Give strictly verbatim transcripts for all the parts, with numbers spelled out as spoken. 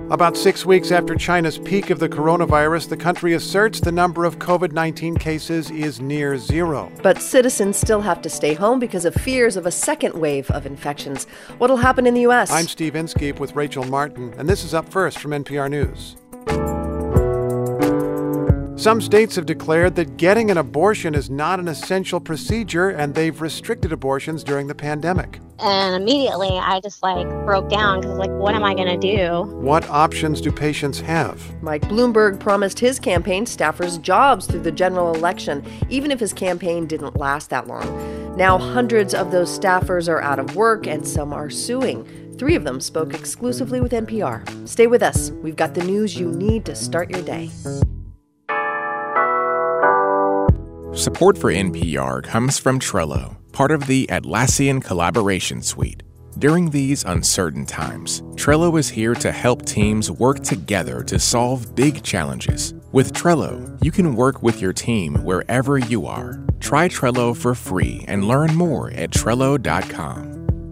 About six weeks after China's peak of the coronavirus, the country asserts the number of covid nineteen cases is near zero. But citizens still have to stay home because of fears of a second wave of infections. What'll happen in the U S? I'm Steve Inskeep with Rachel Martin, and this is Up First from N P R News. Some states have declared that getting an abortion is not an essential procedure, and they've restricted abortions during the pandemic. And immediately I just like broke down because like, what am I going to do? What options do patients have? Mike Bloomberg promised his campaign staffers jobs through the general election, even if his campaign didn't last that long. Now hundreds of those staffers are out of work and some are suing. Three of them spoke exclusively with N P R. Stay with us. We've got the news you need to start your day. Support for N P R comes from Trello, part of the Atlassian Collaboration Suite. During these uncertain times, Trello is here to help teams work together to solve big challenges. With Trello, you can work with your team wherever you are. Try Trello for free and learn more at Trello dot com.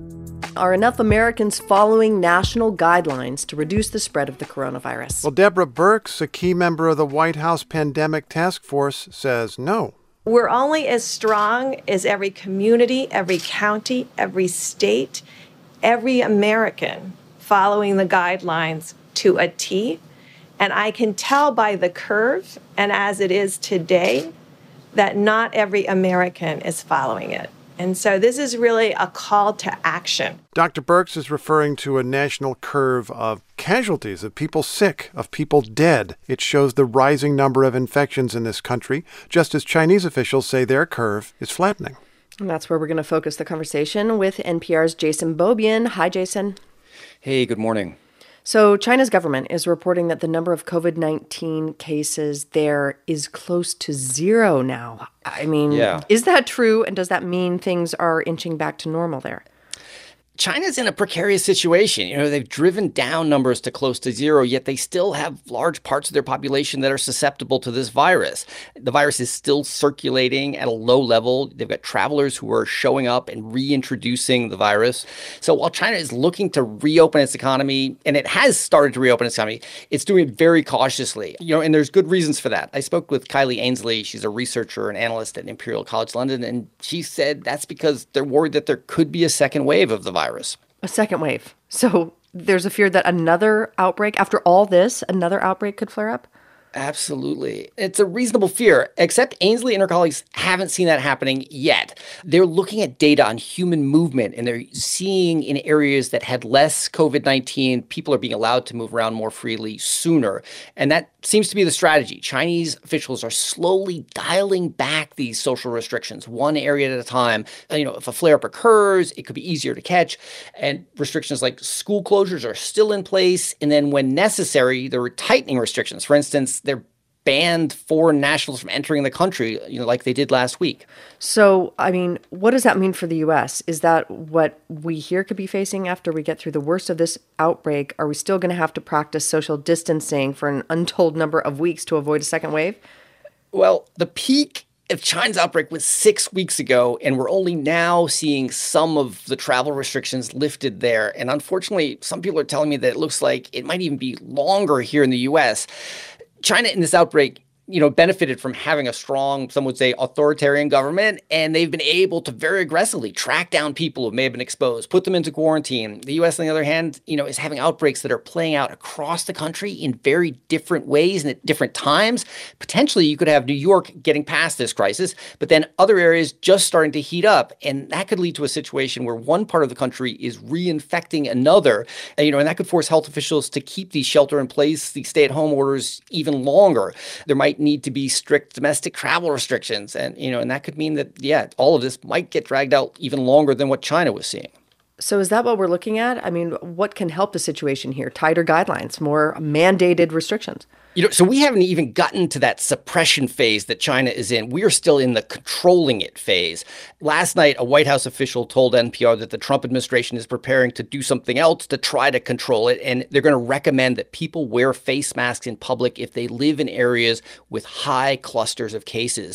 Are enough Americans following national guidelines to reduce the spread of the coronavirus? Well, Deborah Birx, a key member of the White House Pandemic Task Force, says no. We're only as strong as every community, every county, every state, every American following the guidelines to a T. And I can tell by the curve, and as it is today, that not every American is following it. And so this is really a call to action. Doctor Birx is referring to a national curve of casualties, of people sick, of people dead. It shows the rising number of infections in this country, just as Chinese officials say their curve is flattening. And that's where we're going to focus the conversation with N P R's Jason Beaubien. Hi, Jason. Hey, good morning. So China's government is reporting that the number of covid nineteen cases there is close to zero now. I mean, yeah. Is that true? And does that mean things are inching back to normal there? China's in a precarious situation. You know, they've driven down numbers to close to zero, yet they still have large parts of their population that are susceptible to this virus. The virus is still circulating at a low level. They've got travelers who are showing up and reintroducing the virus. So while China is looking to reopen its economy, and it has started to reopen its economy, it's doing it very cautiously. You know, and there's good reasons for that. I spoke with Kylie Ainsley. She's a researcher and analyst at Imperial College London, and she said that's because they're worried that there could be a second wave of the virus. Virus. A second wave. So there's a fear that another outbreak, after all this, another outbreak could flare up? Absolutely. It's a reasonable fear, except Ainsley and her colleagues haven't seen that happening yet. They're looking at data on human movement, and they're seeing in areas that had less covid nineteen, people are being allowed to move around more freely sooner. And that seems to be the strategy. Chinese officials are slowly dialing back these social restrictions, one area at a time. You know, if a flare-up occurs, it could be easier to catch. And restrictions like school closures are still in place. And then when necessary, they're tightening restrictions. For instance, they're banned foreign nationals from entering the country, you know, like they did last week. So, I mean, what does that mean for the U S? Is that what we here could be facing after we get through the worst of this outbreak? Are we still going to have to practice social distancing for an untold number of weeks to avoid a second wave? Well, the peak of China's outbreak was six weeks ago, and we're only now seeing some of the travel restrictions lifted there. And unfortunately, some people are telling me that it looks like it might even be longer here in the U S. China in this outbreak, you know, benefited from having a strong, some would say, authoritarian government, and they've been able to very aggressively track down people who may have been exposed, put them into quarantine. The U S, on the other hand, you know, is having outbreaks that are playing out across the country in very different ways and at different times. Potentially, you could have New York getting past this crisis, but then other areas just starting to heat up, and that could lead to a situation where one part of the country is reinfecting another, and, you know, and that could force health officials to keep these shelter-in-place, these stay-at-home orders even longer. There might need to be strict domestic travel restrictions. And, you know, and that could mean that, yeah, all of this might get dragged out even longer than what China was seeing. So is that what we're looking at? I mean, what can help the situation here? Tighter guidelines, more mandated restrictions? You know, so we haven't even gotten to that suppression phase that China is in. We are still in the controlling it phase. Last night, a White House official told N P R that the Trump administration is preparing to do something else to try to control it. And they're going to recommend that people wear face masks in public if they live in areas with high clusters of cases.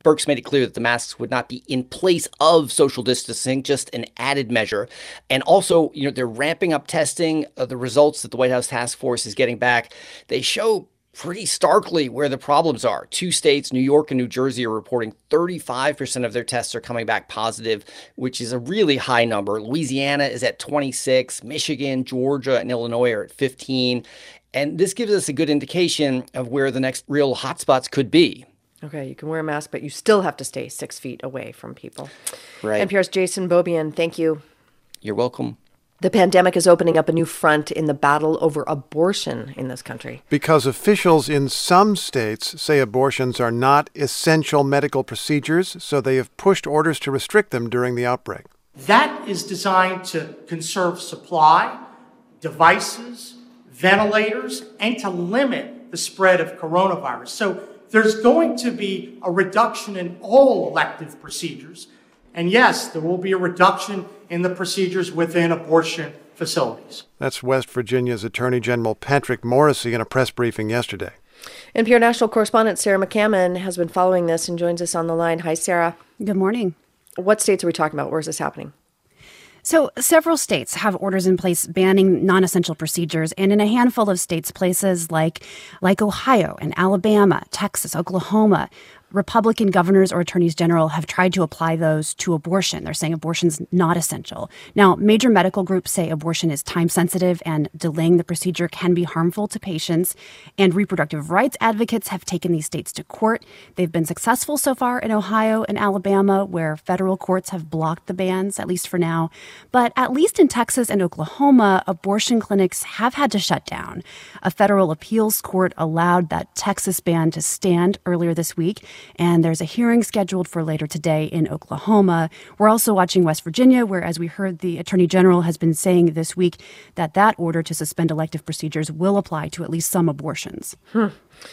Birx made it clear that the masks would not be in place of social distancing, just an added measure. And also, you know, they're ramping up testing. Uh, the results that the White House task force is getting back, they show pretty starkly where the problems are. Two states, New York and New Jersey, are reporting thirty-five percent of their tests are coming back positive, which is a really high number. Louisiana is at twenty-six, Michigan, Georgia, and Illinois are at fifteen. And this gives us a good indication of where the next real hotspots could be. Okay, you can wear a mask, but you still have to stay six feet away from people. Right. N P R's Jason Beaubien, thank you. You're welcome. The pandemic is opening up a new front in the battle over abortion in this country. Because officials in some states say abortions are not essential medical procedures, so they have pushed orders to restrict them during the outbreak. That is designed to conserve supply, devices, ventilators, and to limit the spread of coronavirus. So there's going to be a reduction in all elective procedures. And yes, there will be a reduction in the procedures within abortion facilities. That's West Virginia's Attorney General Patrick Morrisey in a press briefing yesterday. N P R national correspondent Sarah McCammon has been following this and joins us on the line. Hi, Sarah. Good morning. What states are we talking about? Where is this happening? So several states have orders in place banning non-essential procedures, and in a handful of states, places like like Ohio and Alabama, Texas, Oklahoma, Republican governors or attorneys general have tried to apply those to abortion. They're saying abortion's not essential. Now, major medical groups say abortion is time-sensitive and delaying the procedure can be harmful to patients. And reproductive rights advocates have taken these states to court. They've been successful so far in Ohio and Alabama, where federal courts have blocked the bans, at least for now. But at least in Texas and Oklahoma, abortion clinics have had to shut down. A federal appeals court allowed that Texas ban to stand earlier this week. And there's a hearing scheduled for later today in Oklahoma. We're also watching West Virginia, where, as we heard, the Attorney General has been saying this week that that order to suspend elective procedures will apply to at least some abortions. Hmm.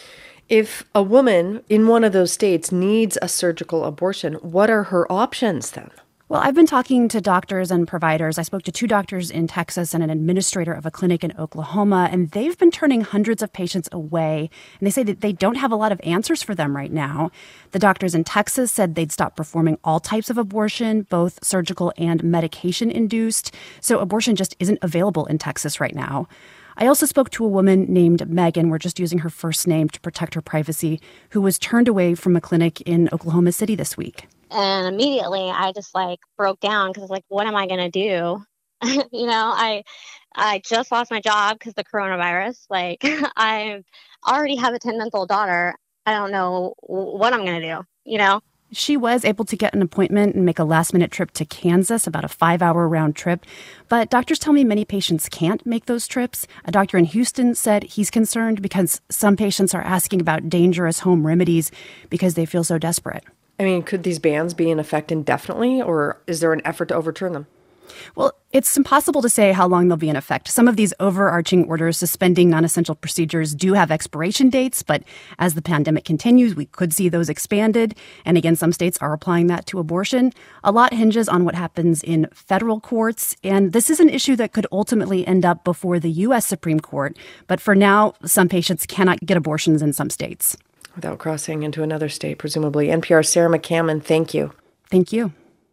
If a woman in one of those states needs a surgical abortion, what are her options then? Well, I've been talking to doctors and providers. I spoke to two doctors in Texas and an administrator of a clinic in Oklahoma, and they've been turning hundreds of patients away. And they say that they don't have a lot of answers for them right now. The doctors in Texas said they'd stop performing all types of abortion, both surgical and medication-induced. So abortion just isn't available in Texas right now. I also spoke to a woman named Megan, we're just using her first name to protect her privacy, who was turned away from a clinic in Oklahoma City this week. And immediately I just like broke down because like, what am I going to do? you know, I I just lost my job because of the coronavirus. Like I already have a ten-month-old daughter. I don't know what I'm going to do, you know? She was able to get an appointment and make a last-minute trip to Kansas, about a five-hour round trip. But doctors tell me many patients can't make those trips. A doctor in Houston said he's concerned because some patients are asking about dangerous home remedies because they feel so desperate. I mean, could these bans be in effect indefinitely, or is there an effort to overturn them? Well, it's impossible to say how long they'll be in effect. Some of these overarching orders suspending non-essential procedures do have expiration dates, but as the pandemic continues, we could see those expanded. And again, some states are applying that to abortion. A lot hinges on what happens in federal courts, and this is an issue that could ultimately end up before the U S Supreme Court. But for now, some patients cannot get abortions in some states. Without crossing into another state, presumably. N P R's Sarah McCammon, thank you. Thank you.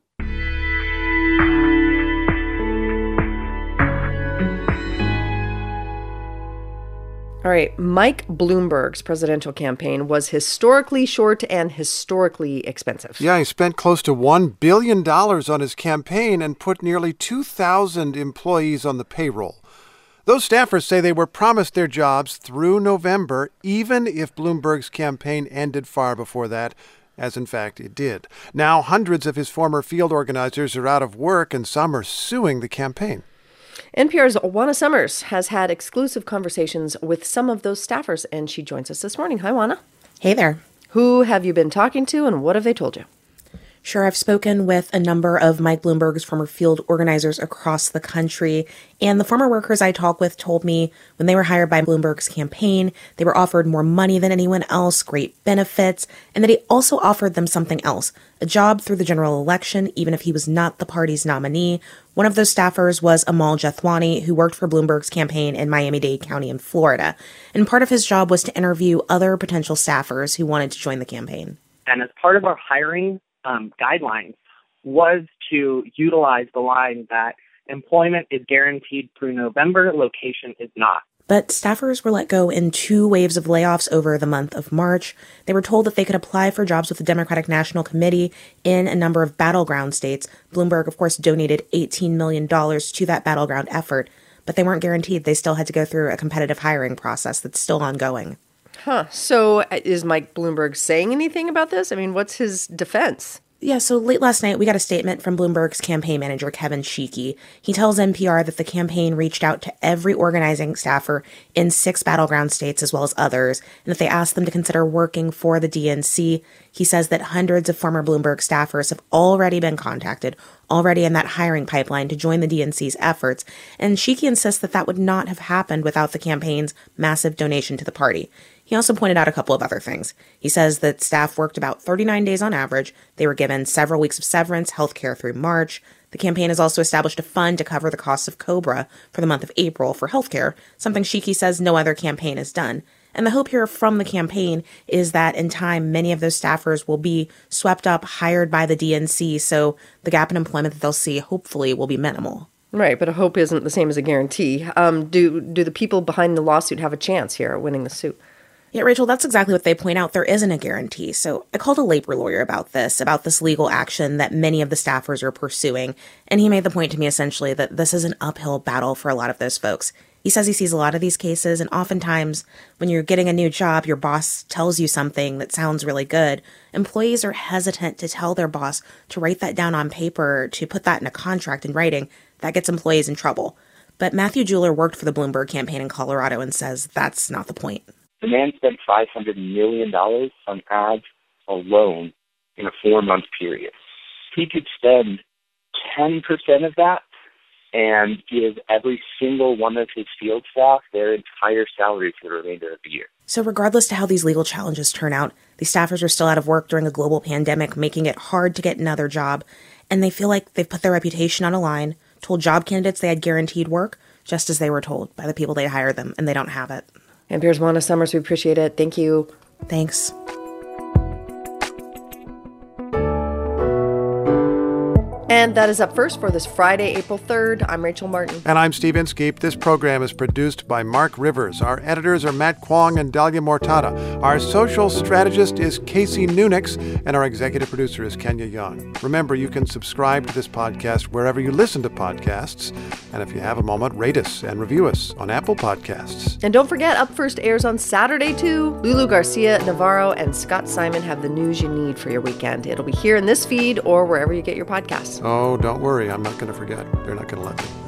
All right, Mike Bloomberg's presidential campaign was historically short and historically expensive. Yeah, he spent close to one billion dollars on his campaign and put nearly two thousand employees on the payroll. Those staffers say they were promised their jobs through November, even if Bloomberg's campaign ended far before that, as in fact it did. Now, hundreds of his former field organizers are out of work, and some are suing the campaign. N P R's Juana Summers has had exclusive conversations with some of those staffers, and she joins us this morning. Hi, Juana. Hey there. Who have you been talking to, and what have they told you? Sure, I've spoken with a number of Mike Bloomberg's former field organizers across the country, and the former workers I talked with told me when they were hired by Bloomberg's campaign, they were offered more money than anyone else, great benefits, and that he also offered them something else, a job through the general election, even if he was not the party's nominee. One of those staffers was Amal Jethwani, who worked for Bloomberg's campaign in Miami-Dade County in Florida, and part of his job was to interview other potential staffers who wanted to join the campaign. And as part of our hiring um, guidelines was to utilize the line that employment is guaranteed through November, location is not. But staffers were let go in two waves of layoffs over the month of March. They were told that they could apply for jobs with the Democratic National Committee in a number of battleground states. Bloomberg, of course, donated eighteen million dollars to that battleground effort, but they weren't guaranteed. They still had to go through a competitive hiring process that's still ongoing. Huh. So is Mike Bloomberg saying anything about this? I mean, what's his defense? Yeah, so late last night, we got a statement from Bloomberg's campaign manager, Kevin Sheekey. He tells N P R that the campaign reached out to every organizing staffer in six battleground states as well as others, and that they asked them to consider working for the D N C. He says that hundreds of former Bloomberg staffers have already been contacted, already in that hiring pipeline to join the D N C's efforts, and Sheekey insists that that would not have happened without the campaign's massive donation to the party. He also pointed out a couple of other things. He says that staff worked about thirty-nine days on average. They were given several weeks of severance, health care through March. The campaign has also established a fund to cover the costs of COBRA for the month of April for health care, something Sheekey says no other campaign has done. And the hope here from the campaign is that in time, many of those staffers will be swept up, hired by the D N C, so the gap in employment that they'll see hopefully will be minimal. Right, but a hope isn't the same as a guarantee. Um, do do the people behind the lawsuit have a chance here at winning the suit? Yeah, Rachel, that's exactly what they point out. There isn't a guarantee. So I called a labor lawyer about this, about this legal action that many of the staffers are pursuing. And he made the point to me essentially that this is an uphill battle for a lot of those folks. He says he sees a lot of these cases, and oftentimes when you're getting a new job, your boss tells you something that sounds really good. Employees are hesitant to tell their boss to write that down on paper, to put that in a contract in writing. That gets employees in trouble. But Matthew Jeweler worked for the Bloomberg campaign in Colorado and says that's not the point. The man spent five hundred million dollars on ads alone in a four-month period. He could spend ten percent of that and give every single one of his field staff their entire salary for the remainder of the year. So regardless to how these legal challenges turn out, these staffers are still out of work during a global pandemic, making it hard to get another job. And they feel like they've put their reputation on a line, told job candidates they had guaranteed work, just as they were told by the people they hired them, and they don't have it. N P R's Juana Summers, we appreciate it. Thank you. Thanks. And that is Up First for this Friday, April third. I'm Rachel Martin. And I'm Steve Inskeep. This program is produced by Mark Rivers. Our editors are Matt Kwong and Dahlia Mortada. Our social strategist is Casey Nunix, and our executive producer is Kenya Young. Remember, you can subscribe to this podcast wherever you listen to podcasts. And if you have a moment, rate us and review us on Apple Podcasts. And don't forget, Up First airs on Saturday, too. Lulu Garcia Navarro and Scott Simon have the news you need for your weekend. It'll be here in this feed or wherever you get your podcasts. Oh, don't worry. I'm not going to forget. They're not going to let me.